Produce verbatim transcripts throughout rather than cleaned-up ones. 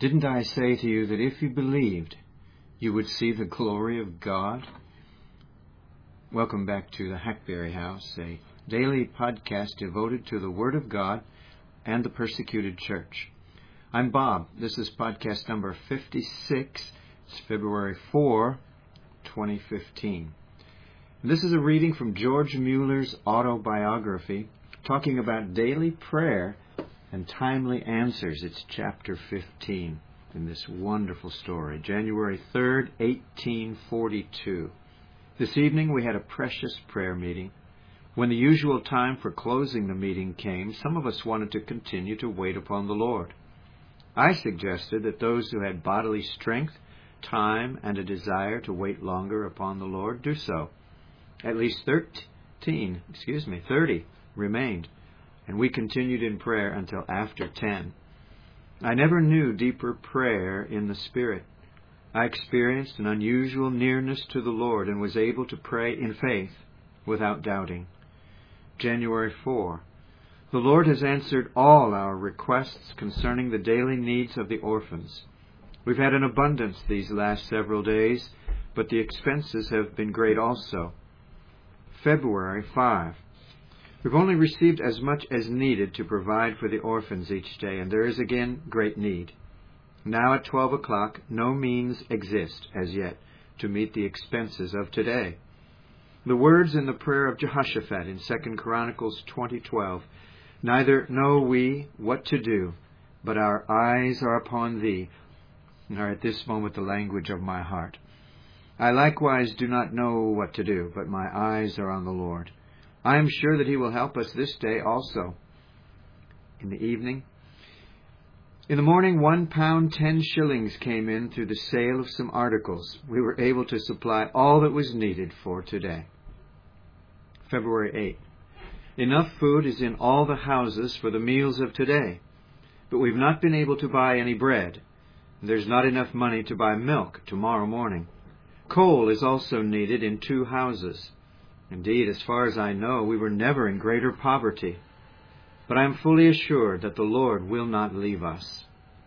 Didn't I say to you that if you believed, you would see the glory of God? Welcome back to the Hackberry House, a daily podcast devoted to the Word of God and the persecuted church. I'm Bob. This is podcast number fifty-six. It's February fourth, twenty fifteen. This is a reading from George Mueller's autobiography, talking about daily prayer and timely answers. It's chapter fifteen in this wonderful story. January third, eighteen forty-two. This evening we had a precious prayer meeting. When the usual time for closing the meeting came, some of us wanted to continue to wait upon the Lord. I suggested that those who had bodily strength, time, and a desire to wait longer upon the Lord do so. At least thirteen, excuse me, thirty remained, and we continued in prayer until after ten. I never knew deeper prayer in the Spirit. I experienced an unusual nearness to the Lord and was able to pray in faith without doubting. January fourth. The Lord has answered all our requests concerning the daily needs of the orphans. We've had an abundance these last several days, but the expenses have been great also. February fifth. We've only received as much as needed to provide for the orphans each day, and there is again great need. Now at twelve o'clock, no means exist as yet to meet the expenses of today. The words in the prayer of Jehoshaphat in Second Chronicles twenty twelve, "Neither know we what to do, but our eyes are upon thee," are at this moment the language of my heart. I likewise do not know what to do, but my eyes are on the Lord. I am sure that He will help us this day also. In the evening, in the morning, one pound ten shillings came in through the sale of some articles. We were able to supply all that was needed for today. February eighth. Enough food is in all the houses for the meals of today, but we've not been able to buy any bread. There's not enough money to buy milk tomorrow morning. Coal is also needed in two houses. Indeed, as far as I know, we were never in greater poverty. But I am fully assured that the Lord will not leave us.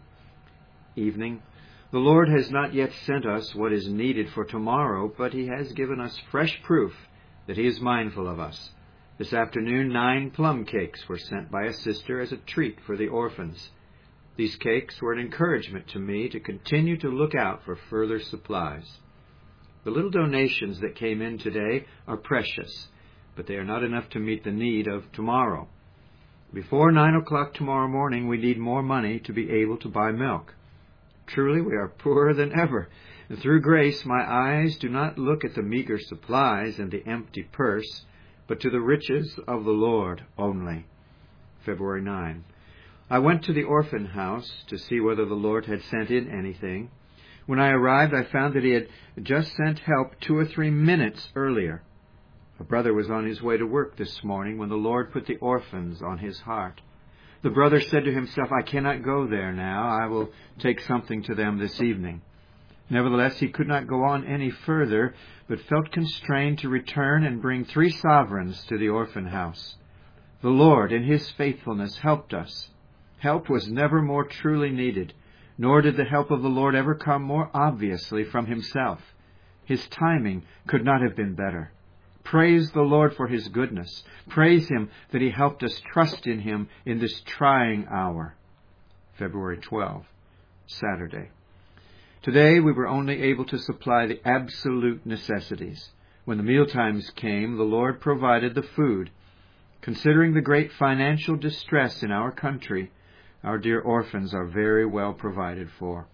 Evening. The Lord has not yet sent us what is needed for tomorrow, but He has given us fresh proof that He is mindful of us. This afternoon, nine plum cakes were sent by a sister as a treat for the orphans. These cakes were an encouragement to me to continue to look out for further supplies. The little donations that came in today are precious, but they are not enough to meet the need of tomorrow. Before nine o'clock tomorrow morning, we need more money to be able to buy milk. Truly, we are poorer than ever, and through grace my eyes do not look at the meager supplies and the empty purse, but to the riches of the Lord only. February ninth. I went to the orphan house to see whether the Lord had sent in anything. When I arrived, I found that He had just sent help two or three minutes earlier. A brother was on his way to work this morning when the Lord put the orphans on his heart. The brother said to himself, "I cannot go there now. I will take something to them this evening." Nevertheless, he could not go on any further, but felt constrained to return and bring three sovereigns to the orphan house. The Lord, in His faithfulness, helped us. Help was never more truly needed, nor did the help of the Lord ever come more obviously from Himself. His timing could not have been better. Praise the Lord for His goodness. Praise Him that He helped us trust in Him in this trying hour. February twelfth, Saturday. Today we were only able to supply the absolute necessities. When the mealtimes came, the Lord provided the food. Considering the great financial distress in our country, our dear orphans are very well provided for.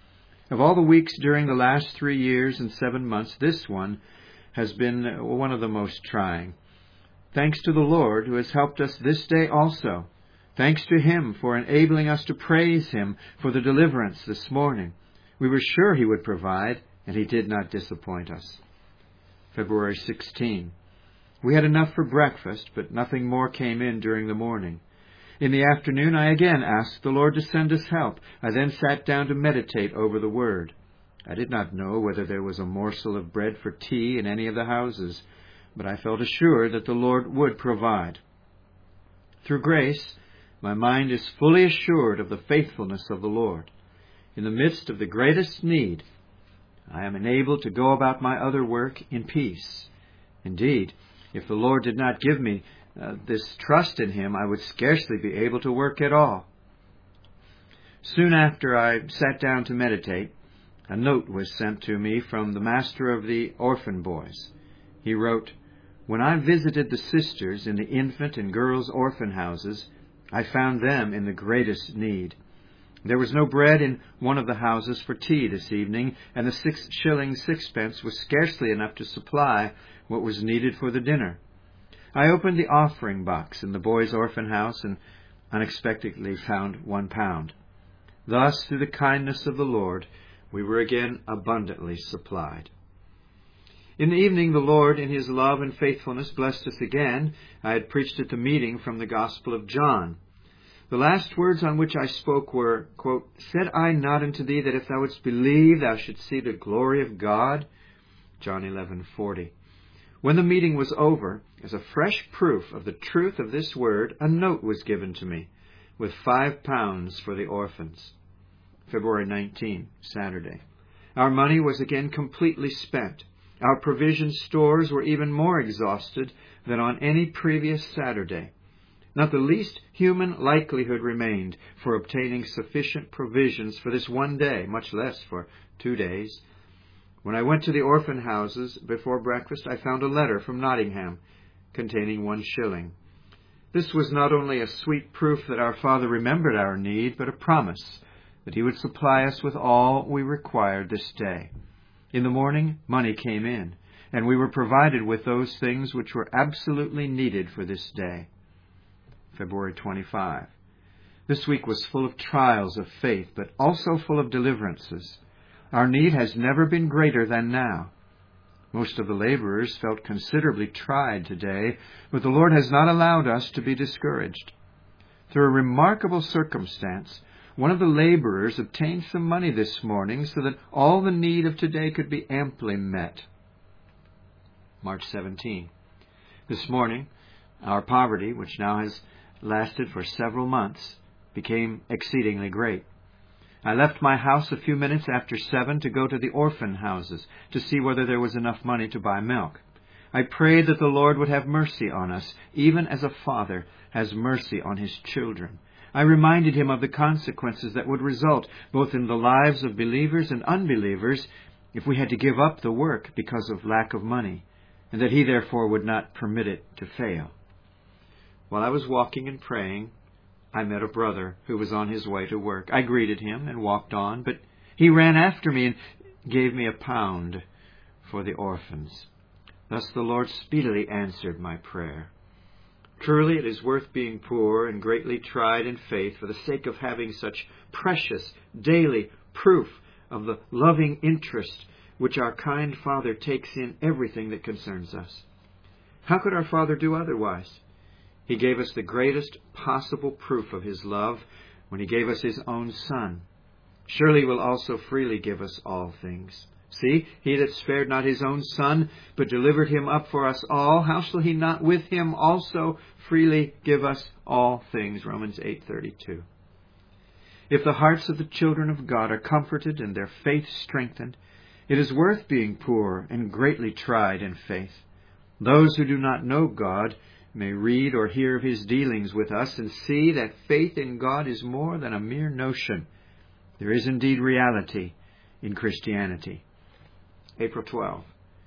Of all the weeks during the last three years and seven months, this one has been one of the most trying. Thanks to the Lord who has helped us this day also. Thanks to Him for enabling us to praise Him for the deliverance this morning. We were sure He would provide, and He did not disappoint us. February sixteenth. We had enough for breakfast, but nothing more came in during the morning. In the afternoon, I again asked the Lord to send us help. I then sat down to meditate over the Word. I did not know whether there was a morsel of bread for tea in any of the houses, but I felt assured that the Lord would provide. Through grace, my mind is fully assured of the faithfulness of the Lord. in the midst of the greatest need, I am enabled to go about my other work in peace. Indeed, if the Lord did not give me uh, this trust in Him, I would scarcely be able to work at all. Soon after I sat down to meditate, a note was sent to me from the master of the orphan boys. He wrote, "When I visited the sisters in the infant and girls' orphan houses, I found them in the greatest need. There was no bread in one of the houses for tea this evening, and the six shillings sixpence was scarcely enough to supply what was needed for the dinner. I opened the offering box in the boys' orphan house and unexpectedly found one pound. Thus, through the kindness of the Lord, we were again abundantly supplied." In the evening, the Lord, in His love and faithfulness, blessed us again. I had preached at the meeting from the Gospel of John. The last words on which I spoke were, quote, "Said I not unto thee that if thou wouldst believe, thou shouldst see the glory of God?" John eleven forty. When the meeting was over, as a fresh proof of the truth of this word, a note was given to me, with five pounds for the orphans. February nineteenth, Saturday. Our money was again completely spent. Our provision stores were even more exhausted than on any previous Saturday. Not the least human likelihood remained for obtaining sufficient provisions for this one day, much less for two days. When I went to the orphan houses before breakfast, I found a letter from Nottingham containing one shilling. This was not only a sweet proof that our Father remembered our need, but a promise that He would supply us with all we required this day. In the morning, money came in, and we were provided with those things which were absolutely needed for this day. February twenty-fifth. This week was full of trials of faith, but also full of deliverances. Our need has never been greater than now. Most of the laborers felt considerably tried today, but the Lord has not allowed us to be discouraged. Through a remarkable circumstance, one of the laborers obtained some money this morning so that all the need of today could be amply met. March seventeenth. This morning, our poverty, which now has lasted for several months, became exceedingly great. I left my house a few minutes after seven to go to the orphan houses to see whether there was enough money to buy milk. I prayed that the Lord would have mercy on us, even as a father has mercy on his children. I reminded Him of the consequences that would result both in the lives of believers and unbelievers if we had to give up the work because of lack of money, and that He therefore would not permit it to fail. While I was walking and praying, I met a brother who was on his way to work. I greeted him and walked on, but he ran after me and gave me a pound for the orphans. Thus the Lord speedily answered my prayer. Truly it is worth being poor and greatly tried in faith for the sake of having such precious daily proof of the loving interest which our kind Father takes in everything that concerns us. How could our Father do otherwise? He gave us the greatest possible proof of His love when He gave us His own Son. Surely He will also freely give us all things. See, He that spared not His own Son, but delivered Him up for us all, how shall He not with Him also freely give us all things? Romans eight thirty-two. If the hearts of the children of God are comforted and their faith strengthened, it is worth being poor and greatly tried in faith. Those who do not know God may read or hear of His dealings with us and see that faith in God is more than a mere notion. There is indeed reality in Christianity. April twelfth.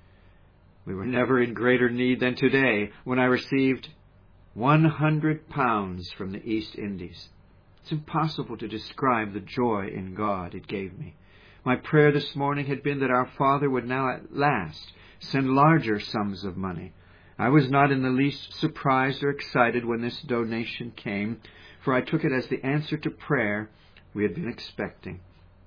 We were never in greater need than today when I received one hundred pounds from the East Indies. It's impossible to describe the joy in God it gave me. My prayer this morning had been that our Father would now at last send larger sums of money. I was not in the least surprised or excited when this donation came, for I took it as the answer to prayer we had been expecting.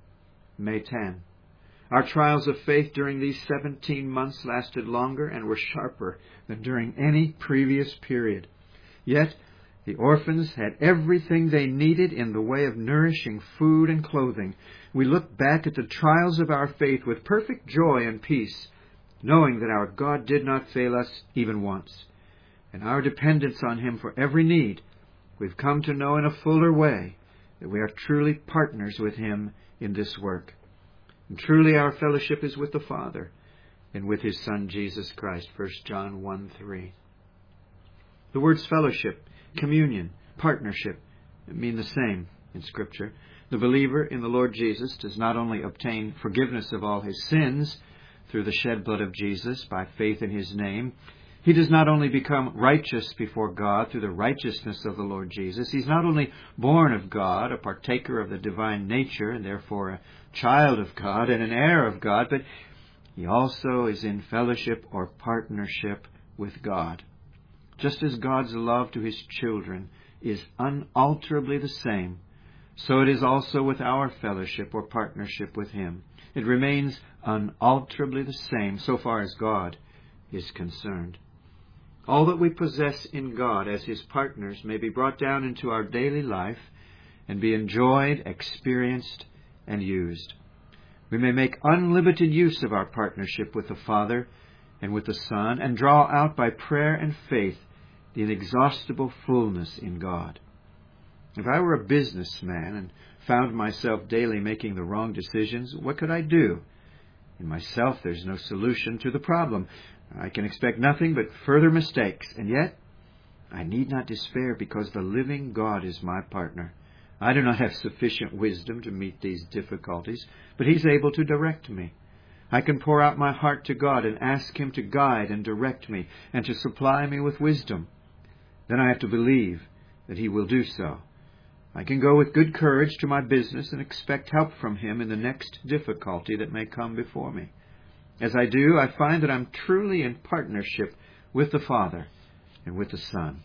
May tenth. Our trials of faith during these seventeen months lasted longer and were sharper than during any previous period. Yet the orphans had everything they needed in the way of nourishing food and clothing. We look back at the trials of our faith with perfect joy and peace, knowing that our God did not fail us even once, and our dependence on Him for every need we've come to know in a fuller way that we are truly partners with Him in this work. And truly our fellowship is with the Father and with His Son, Jesus Christ. First John one three. The words fellowship, communion, partnership mean the same in Scripture. The believer in the Lord Jesus does not only obtain forgiveness of all his sins through the shed blood of Jesus by faith in His name, he does not only become righteous before God through the righteousness of the Lord Jesus. He's not only born of God, a partaker of the divine nature, and therefore a child of God and an heir of God, but he also is in fellowship or partnership with God. Just as God's love to His children is unalterably the same, so it is also with our fellowship or partnership with Him. It remains unalterably the same so far as God is concerned. All that we possess in God as His partners may be brought down into our daily life and be enjoyed, experienced, and used. We may make unlimited use of our partnership with the Father and with the Son and draw out by prayer and faith the inexhaustible fullness in God. If I were a businessman and found myself daily making the wrong decisions, what could I do? In myself, there's no solution to the problem. I can expect nothing but further mistakes, and yet I need not despair because the living God is my partner. I do not have sufficient wisdom to meet these difficulties, but He's able to direct me. I can pour out my heart to God and ask Him to guide and direct me and to supply me with wisdom. Then I have to believe that He will do so. I can go with good courage to my business and expect help from Him in the next difficulty that may come before me. As I do, I find that I'm truly in partnership with the Father and with the Son.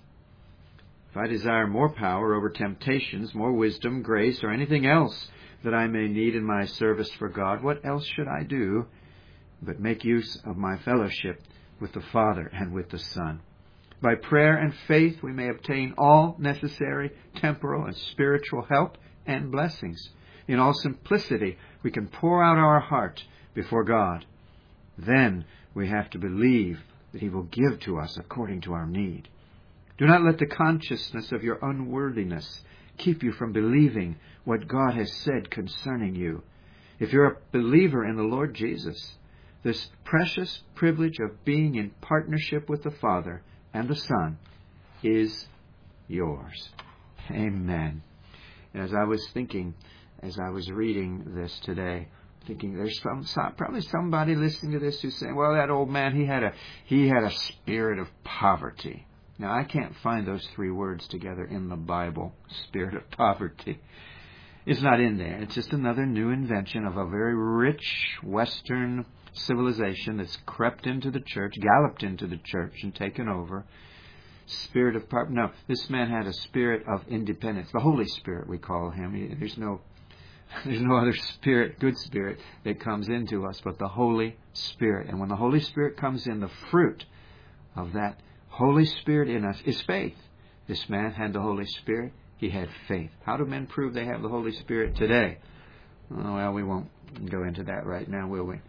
If I desire more power over temptations, more wisdom, grace, or anything else that I may need in my service for God, what else should I do but make use of my fellowship with the Father and with the Son? By prayer and faith, we may obtain all necessary temporal and spiritual help and blessings. In all simplicity, we can pour out our heart before God. Then we have to believe that He will give to us according to our need. Do not let the consciousness of your unworthiness keep you from believing what God has said concerning you. If you're a believer in the Lord Jesus, this precious privilege of being in partnership with the Father and the Son is yours. Amen. As I was thinking, as I was reading this today, thinking there's some, some probably somebody listening to this who's saying, well, that old man, he had a he had a spirit of poverty. Now, I can't find those three words together in the Bible, spirit of poverty. It's not in there. It's just another new invention of a very rich Western civilization that's crept into the church, galloped into the church and taken over. Spirit of poverty. No, this man had a spirit of independence. The Holy Spirit, we call Him. There's no There's no other spirit, good spirit, that comes into us but the Holy Spirit. And when the Holy Spirit comes in, the fruit of that Holy Spirit in us is faith. This man had the Holy Spirit. He had faith. How do men prove they have the Holy Spirit today? Oh, well, we won't go into that right now, will we?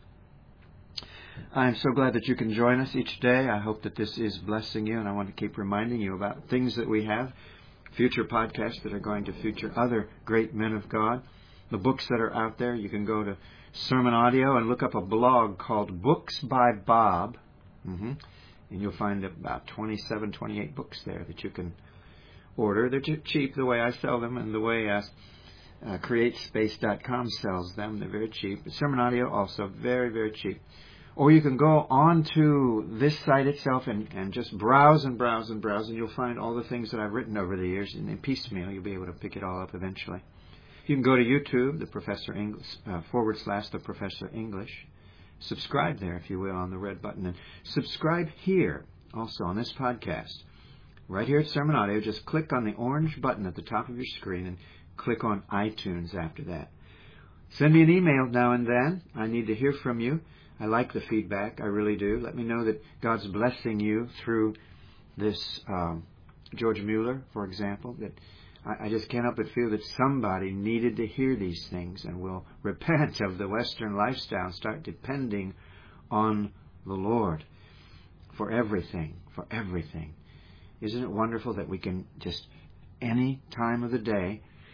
I'm so glad that you can join us each day. I hope that this is blessing you, and I want to keep reminding you about things that we have, future podcasts that are going to feature other great men of God. The books that are out there, you can go to Sermon Audio and look up a blog called Books by Bob. Mm-hmm. And you'll find about twenty-seven, twenty-eight books there that you can order. They're cheap the way I sell them and the way uh, uh, create space dot com sells them. They're very cheap. Sermon Audio also very, very cheap. Or you can go on to this site itself and, and just browse and browse and browse, and you'll find all the things that I've written over the years. And in piecemeal, you'll be able to pick it all up eventually. You can go to YouTube, the Professor English, uh, forward slash the Professor English. Subscribe there, if you will, on the red button. And subscribe here, also on this podcast. Right here at Sermon Audio, just click on the orange button at the top of your screen and click on iTunes after that. Send me an email now and then. I need to hear from you. I like the feedback. I really do. Let me know that God's blessing you through this um, George Mueller, for example, that I just can't help but feel that somebody needed to hear these things and will repent of the Western lifestyle and start depending on the Lord for everything, for everything. Isn't it wonderful that we can just, any time of the day,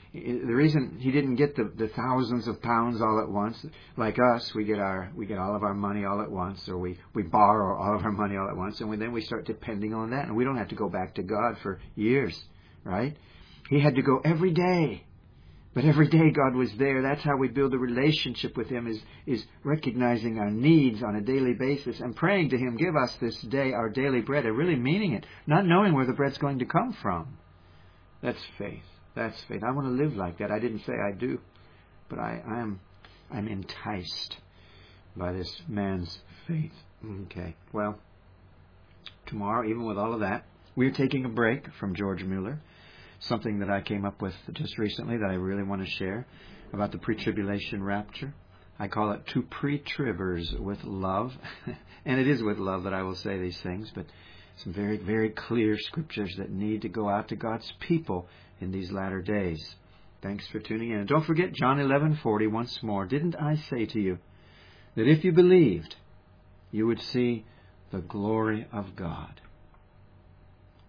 The reason he didn't get the, the thousands of pounds all at once, like us, we get our we get all of our money all at once, or we, we borrow all of our money all at once, and we, then we start depending on that, and we don't have to go back to God for years, right? He had to go every day. But every day God was there. That's how we build a relationship with Him, is, is recognizing our needs on a daily basis and praying to Him, give us this day our daily bread, and really meaning it, not knowing where the bread's going to come from. That's faith. That's faith. I want to live like that. I didn't say I do, but I, I am I'm enticed by this man's faith. Okay, well, tomorrow, even with all of that, we're taking a break from George Mueller. Something that I came up with just recently that I really want to share about the pre-tribulation rapture. I call it two pre-tribbers with love. And it is with love that I will say these things, but some very, very clear scriptures that need to go out to God's people in these latter days. Thanks for tuning in. And don't forget John eleven forty once more. Didn't I say to you that if you believed, you would see the glory of God?